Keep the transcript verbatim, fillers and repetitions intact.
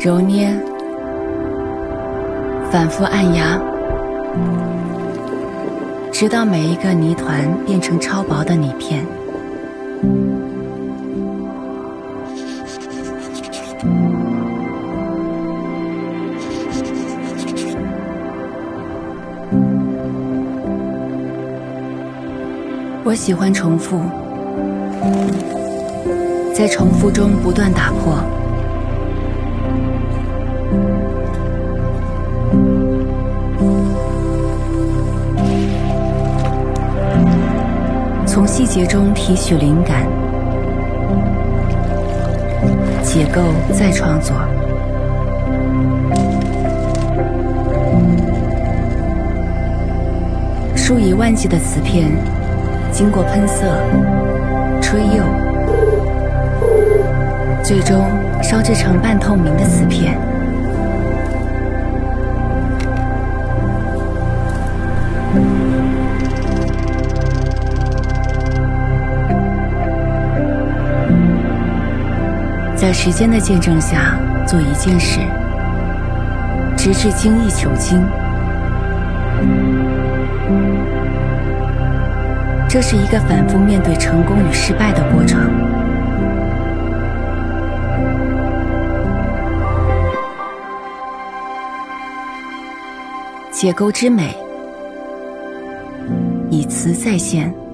揉捏，反复按压，直到每一个泥团变成超薄的泥片。我喜欢重复，在重复中不断打破。从细节中提取灵感，解构再创作。数以万计的瓷片经过喷色、吹釉，最终烧制成半透明的瓷片。在时间的见证下做一件事，直至精益求精。这是一个反复面对成功与失败的过程。解构之美，以瓷再现。